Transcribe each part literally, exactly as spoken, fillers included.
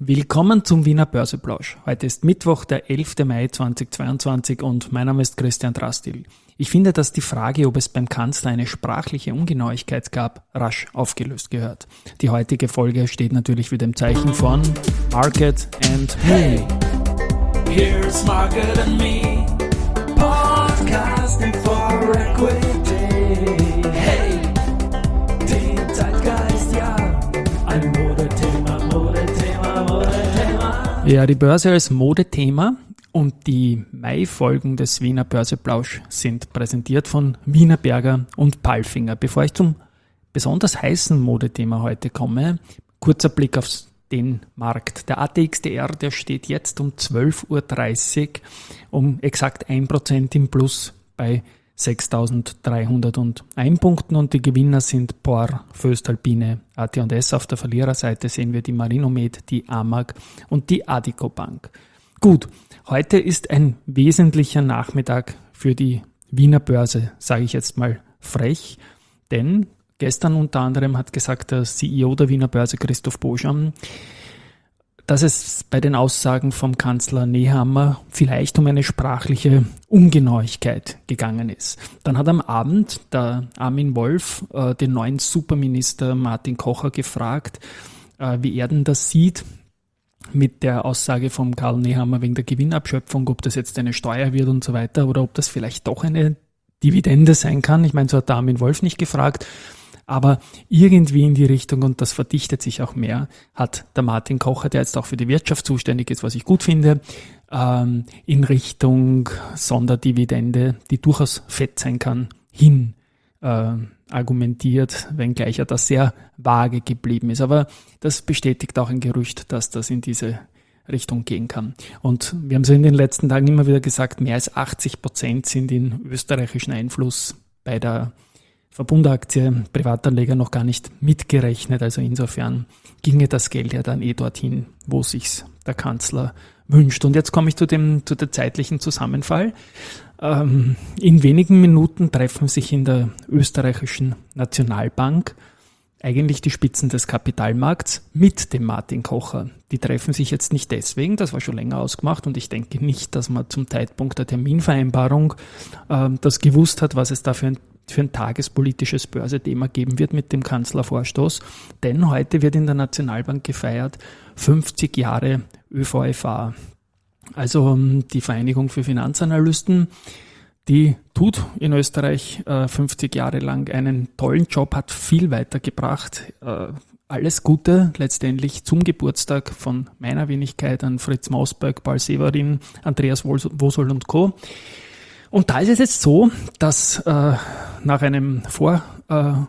Willkommen zum Wiener Börseplausch. Heute ist Mittwoch, der elfter Mai zweitausendzweiundzwanzig und mein Name ist Christian Drastil. Ich finde, dass die Frage, ob es beim Kanzler eine sprachliche Ungenauigkeit gab, rasch aufgelöst gehört. Die heutige Folge steht natürlich wieder im Zeichen von Market and Me. Here's Market and Me, podcasting for equity. Hey, den Zeitgeist, ja, ein Modethema, Modethema, Modethema. Ja, die Börse als Modethema und die Mai-Folgen des Wiener Börseplausch sind präsentiert von Wienerberger und Palfinger. Bevor ich zum besonders heißen Modethema heute komme, kurzer Blick aufs den Markt. Der A T X T R, der steht jetzt um zwölf Uhr dreißig um exakt ein Prozent im Plus bei sechstausenddreihunderteins Punkten und die Gewinner sind Por, Voestalpine, A T und S. Auf der Verliererseite sehen wir die Marinomed, die Amag und die Addiko Bank. Gut, heute ist ein wesentlicher Nachmittag für die Wiener Börse, sage ich jetzt mal frech, denn gestern unter anderem hat gesagt der C E O der Wiener Börse, Christoph Bouchard, dass es bei den Aussagen vom Kanzler Nehammer vielleicht um eine sprachliche Ungenauigkeit gegangen ist. Dann hat am Abend der Armin Wolf äh, den neuen Superminister Martin Kocher gefragt, äh, wie er denn das sieht mit der Aussage vom Karl Nehammer wegen der Gewinnabschöpfung, ob das jetzt eine Steuer wird und so weiter oder ob das vielleicht doch eine Dividende sein kann. Ich meine, so hat der Armin Wolf nicht gefragt. Aber irgendwie in die Richtung, und das verdichtet sich auch mehr, hat der Martin Kocher, der jetzt auch für die Wirtschaft zuständig ist, was ich gut finde, ähm, in Richtung Sonderdividende, die durchaus fett sein kann, hin äh, argumentiert, wenngleich er das sehr vage geblieben ist. Aber das bestätigt auch ein Gerücht, dass das in diese Richtung gehen kann. Und wir haben so in den letzten Tagen immer wieder gesagt, mehr als achtzig Prozent sind in österreichischen Einfluss bei der Verbundaktie, Privatanleger noch gar nicht mitgerechnet. Also insofern ginge das Geld ja dann eh dorthin, wo sich's der Kanzler wünscht. Und jetzt komme ich zu dem, zu der zeitlichen Zusammenfall. Ähm, in wenigen Minuten treffen sich in der österreichischen Nationalbank eigentlich die Spitzen des Kapitalmarkts mit dem Martin Kocher. Die treffen sich jetzt nicht deswegen, das war schon länger ausgemacht und ich denke nicht, dass man zum Zeitpunkt der Terminvereinbarung äh, das gewusst hat, was es da für ein für ein tagespolitisches Börsethema geben wird mit dem Kanzlervorstoß. Denn heute wird in der Nationalbank gefeiert fünfzig Jahre ÖVFA. Also die Vereinigung für Finanzanalysten, die tut in Österreich äh, fünfzig Jahre lang einen tollen Job, hat viel weitergebracht. Äh, alles Gute letztendlich zum Geburtstag von meiner Wenigkeit an Fritz Mausberg, Paul Severin, Andreas Wosol und Co. Und da ist es jetzt so, dass äh, nach einem Vorplausch,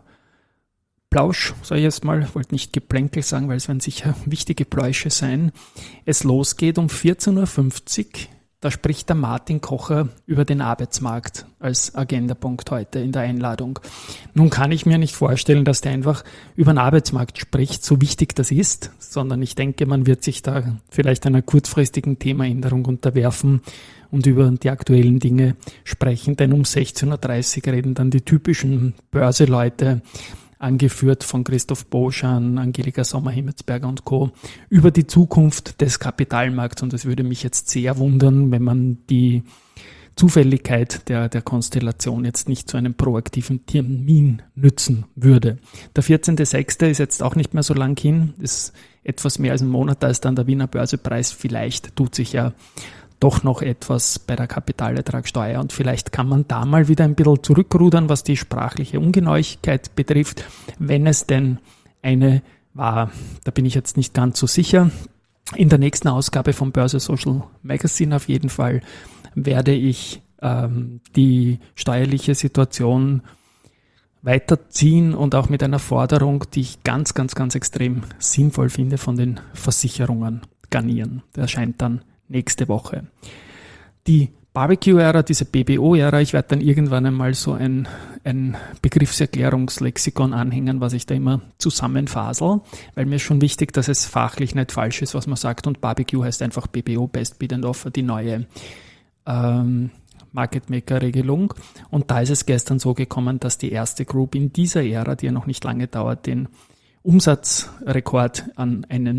äh, sage ich jetzt mal, ich wollte nicht Geplänkel sagen, weil es werden sicher wichtige Pläusche sein, es losgeht um vierzehn Uhr fünfzig. Da spricht der Martin Kocher über den Arbeitsmarkt als Agendapunkt heute in der Einladung. Nun kann ich mir nicht vorstellen, dass der einfach über den Arbeitsmarkt spricht, so wichtig das ist, sondern ich denke, man wird sich da vielleicht einer kurzfristigen Themaänderung unterwerfen und über die aktuellen Dinge sprechen, denn um sechzehn Uhr dreißig reden dann die typischen Börseleute, angeführt von Christoph Bouchard, Angelika Sommer-Himmelsberger und Co., über die Zukunft des Kapitalmarkts. Und es würde mich jetzt sehr wundern, wenn man die Zufälligkeit der, der Konstellation jetzt nicht zu einem proaktiven Termin nützen würde. Der vierzehnter sechster ist jetzt auch nicht mehr so lang hin, ist etwas mehr als ein Monat, da ist dann der Wiener Börsepreis. Vielleicht tut sich ja doch noch etwas bei der Kapitalertragssteuer und vielleicht kann man da mal wieder ein bisschen zurückrudern, was die sprachliche Ungenauigkeit betrifft, wenn es denn eine war. Da bin ich jetzt nicht ganz so sicher. In der nächsten Ausgabe vom Börse Social Magazine auf jeden Fall werde ich ähm, die steuerliche Situation weiterziehen und auch mit einer Forderung, die ich ganz, ganz, ganz extrem sinnvoll finde, von den Versicherungen garnieren. Der erscheint dann nächste Woche. Die Barbecue-Ära, diese B B O-Ära, ich werde dann irgendwann einmal so ein, ein Begriffserklärungslexikon anhängen, was ich da immer zusammenfasel, weil mir ist schon wichtig, dass es fachlich nicht falsch ist, was man sagt, und Barbecue heißt einfach B B O, Best Bid and Offer, die neue ähm, Market Maker-Regelung. Und da ist es gestern so gekommen, dass die erste Group in dieser Ära, die ja noch nicht lange dauert, den Umsatzrekord an einen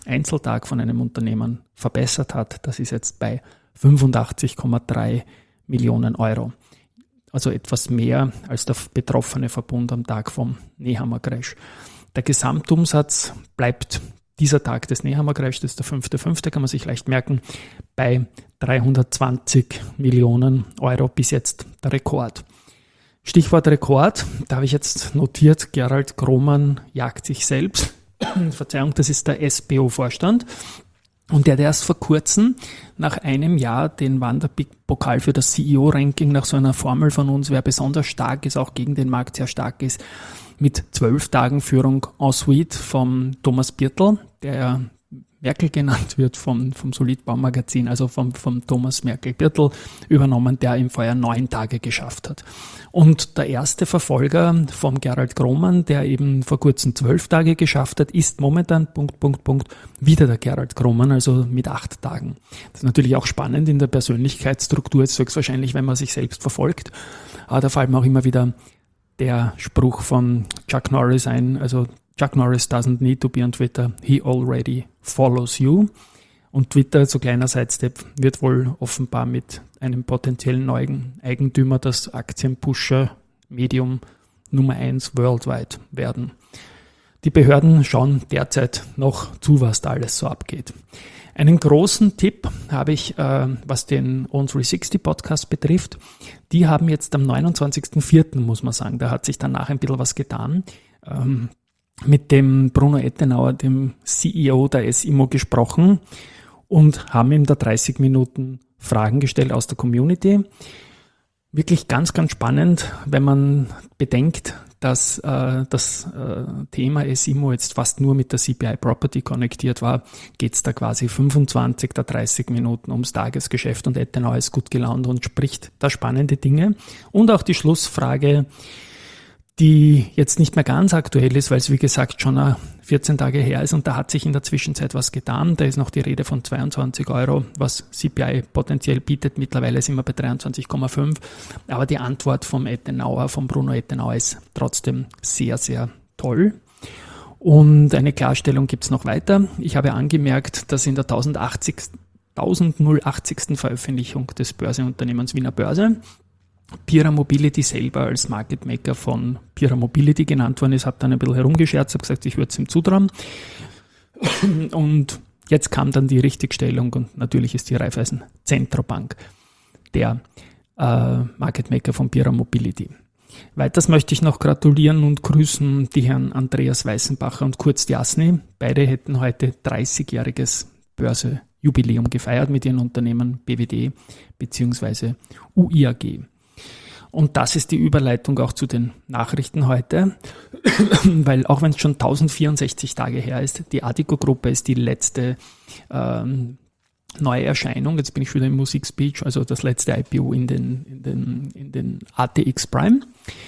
Einzeltag von einem Unternehmen verbessert hat. Das ist jetzt bei fünfundachtzig Komma drei Millionen Euro. Also etwas mehr als der betroffene Verbund am Tag vom Nehammer Crash. Der Gesamtumsatz bleibt dieser Tag des Nehammer Crash, das ist der fünfte fünfte, kann man sich leicht merken, bei dreihundertzwanzig Millionen Euro, bis jetzt der Rekord. Stichwort Rekord, da habe ich jetzt notiert, Gerald Grohmann jagt sich selbst. Verzeihung, das ist der S B O-Vorstand. Und der hat erst vor kurzem nach einem Jahr den Wanderpokal für das C E O-Ranking nach so einer Formel von uns, wer besonders stark ist, auch gegen den Markt sehr stark ist, mit zwölf Tagen Führung en suite vom Thomas Birtel, der ja Merkel genannt wird vom, vom Solidbaumagazin, also vom, vom Thomas Merkel-Birtel übernommen, der im Vorjahr neun Tage geschafft hat. Und der erste Verfolger vom Gerald Grohmann, der eben vor kurzem zwölf Tage geschafft hat, ist momentan, Punkt, Punkt, Punkt, wieder der Gerald Grohmann, also mit acht Tagen. Das ist natürlich auch spannend in der Persönlichkeitsstruktur, jetzt höchstwahrscheinlich, wenn man sich selbst verfolgt. Aber da fällt mir auch immer wieder der Spruch von Chuck Norris ein, also Chuck Norris doesn't need to be on Twitter, he already follows you. Und Twitter, so kleiner Sidestep, wird wohl offenbar mit einem potenziellen neuen Eigentümer das Aktienpusher-Medium Nummer eins worldwide werden. Die Behörden schauen derzeit noch zu, was da alles so abgeht. Einen großen Tipp habe ich, äh, was den On dreihundertsechzig Podcast betrifft. Die haben jetzt am neunundzwanzigsten vierten, muss man sagen, da hat sich danach ein bisschen was getan, ähm, mit dem Bruno Ettenauer, dem C E O der S I M O, gesprochen und haben ihm da dreißig Minuten Fragen gestellt aus der Community. Wirklich ganz, ganz spannend, wenn man bedenkt, dass äh, das äh, Thema S I M O jetzt fast nur mit der C P I Property konnektiert war, geht es da quasi fünfundzwanzig der dreißig Minuten ums Tagesgeschäft und Ettenauer ist gut gelaunt und spricht da spannende Dinge. Und auch die Schlussfrage, die jetzt nicht mehr ganz aktuell ist, weil es wie gesagt schon vierzehn Tage her ist und da hat sich in der Zwischenzeit was getan. Da ist noch die Rede von zweiundzwanzig Euro, was C P I potenziell bietet. Mittlerweile sind wir bei dreiundzwanzig Komma fünf. Aber die Antwort vom Ettenauer, von Bruno Ettenauer ist trotzdem sehr, sehr toll. Und eine Klarstellung gibt es noch weiter. Ich habe angemerkt, dass in der tausendachtzigsten Veröffentlichung des Börseunternehmens Wiener Börse Pira Mobility selber als Market Maker von Pira Mobility genannt worden ist, habe dann ein bisschen herumgescherzt, habe gesagt, ich würde es ihm zutrauen. Und jetzt kam dann die Richtigstellung und natürlich ist die Raiffeisen Zentrobank der äh, Market Maker von Pira Mobility. Weiters möchte ich noch gratulieren und grüßen die Herren Andreas Weißenbacher und Kurt Jasny. Beide hätten heute dreißigjähriges Börsejubiläum gefeiert mit ihren Unternehmen B W D bzw. U I A G. Und das ist die Überleitung auch zu den Nachrichten heute, weil auch wenn es schon tausendvierundsechzig Tage her ist, die Addiko-Gruppe ist die letzte ähm, neue Erscheinung, jetzt bin ich wieder im Musikspeech, also das letzte I P O in den, in den, in den A T X Prime.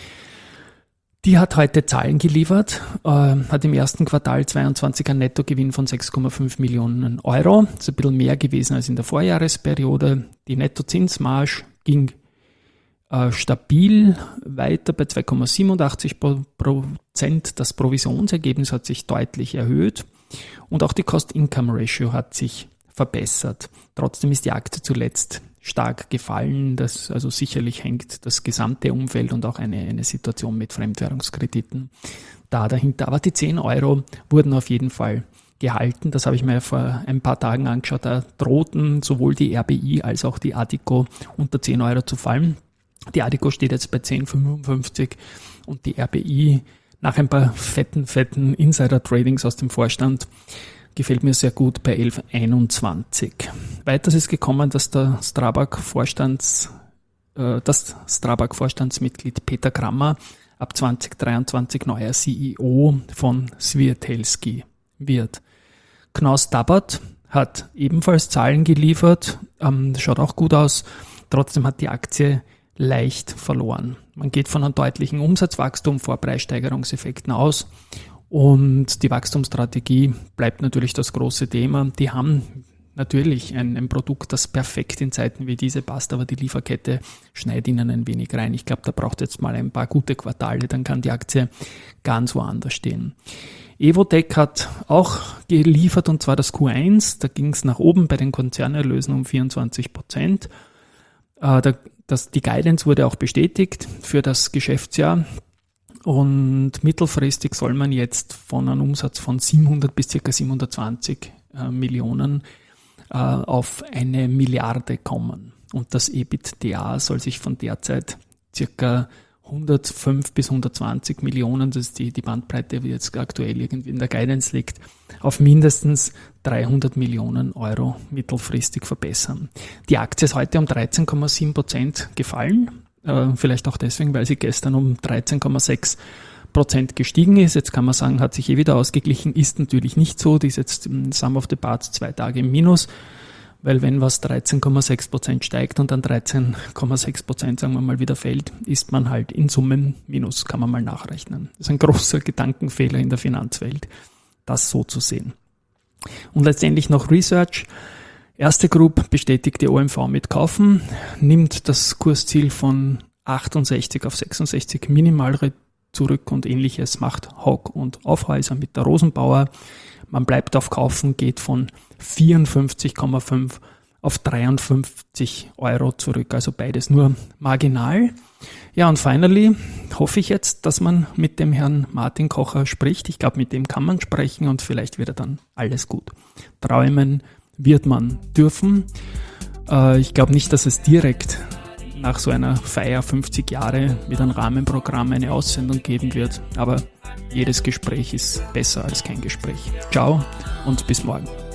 Die hat heute Zahlen geliefert, äh, hat im ersten Quartal zweiundzwanzig einen Nettogewinn von sechs Komma fünf Millionen Euro. Das ist ein bisschen mehr gewesen als in der Vorjahresperiode. Die Nettozinsmarge ging äh, stabil weiter bei zwei Komma siebenundachtzig Prozent. Das Provisionsergebnis hat sich deutlich erhöht und auch die Cost-Income-Ratio hat sich verbessert. Trotzdem ist die Aktie zuletzt stark gefallen. Das also sicherlich hängt das gesamte Umfeld und auch eine, eine Situation mit Fremdwährungskrediten da dahinter. Aber die zehn Euro wurden auf jeden Fall gehalten. Das habe ich mir vor ein paar Tagen angeschaut. Da drohten sowohl die R B I als auch die Addiko unter zehn Euro zu fallen. Die Addiko steht jetzt bei zehn Komma fünfundfünfzig und die R B I nach ein paar fetten, fetten Insider-Tradings aus dem Vorstand gefällt mir sehr gut bei elf Komma einundzwanzig. Weiters ist gekommen, dass der Strabag-Vorstands, äh, das Strabag-Vorstandsmitglied Peter Krammer ab zwanzig dreiundzwanzig neuer C E O von Swiatkowski wird. Knaus Tabbert hat ebenfalls Zahlen geliefert, ähm, das schaut auch gut aus, trotzdem hat die Aktie leicht verloren. Man geht von einem deutlichen Umsatzwachstum vor Preissteigerungseffekten aus. Und die Wachstumsstrategie bleibt natürlich das große Thema. Die haben natürlich ein, ein Produkt, das perfekt in Zeiten wie diese passt, aber die Lieferkette schneidet ihnen ein wenig rein. Ich glaube, da braucht jetzt mal ein paar gute Quartale, dann kann die Aktie ganz woanders stehen. Evotec hat auch geliefert, und zwar das Q eins. Da ging es nach oben bei den Konzernerlösen um vierundzwanzig Prozent. Äh, da, das, die Guidance wurde auch bestätigt für das Geschäftsjahr. Und mittelfristig soll man jetzt von einem Umsatz von siebenhundert bis ca. siebenhundertzwanzig äh, Millionen äh, auf eine Milliarde kommen. Und das EBITDA soll sich von derzeit ca. hundertfünf bis hundertzwanzig Millionen, das ist die, die Bandbreite, wie jetzt aktuell irgendwie in der Guidance liegt, auf mindestens dreihundert Millionen Euro mittelfristig verbessern. Die Aktie ist heute um dreizehn Komma sieben Prozent gefallen, äh, vielleicht auch deswegen, weil sie gestern um dreizehn Komma sechs Prozent gestiegen ist. Jetzt kann man sagen, hat sich eh wieder ausgeglichen, ist natürlich nicht so, die ist jetzt im Sum of the Parts zwei Tage im Minus. Weil wenn was dreizehn Komma sechs Prozent steigt und dann dreizehn Komma sechs Prozent, sagen wir mal, wieder fällt, ist man halt in Summen minus, kann man mal nachrechnen. Das ist ein großer Gedankenfehler in der Finanzwelt, das so zu sehen. Und letztendlich noch Research. Erste Group bestätigt die O M V mit Kaufen, nimmt das Kursziel von achtundsechzig auf sechsundsechzig minimal zurück und Ähnliches macht Hauck und Aufhäuser mit der Rosenbauer. Man bleibt auf Kaufen, geht von vierundfünfzig Komma fünf auf dreiundfünfzig Euro zurück, also beides nur marginal. Ja, und finally hoffe ich jetzt, dass man mit dem Herrn Martin Kocher spricht. Ich glaube, mit dem kann man sprechen und vielleicht wird er dann alles gut. Träumen wird man dürfen. Äh, ich glaube nicht, dass es direkt nach so einer Feier fünfzig Jahre mit einem Rahmenprogramm eine Aussendung geben wird, aber jedes Gespräch ist besser als kein Gespräch. Ciao und bis morgen.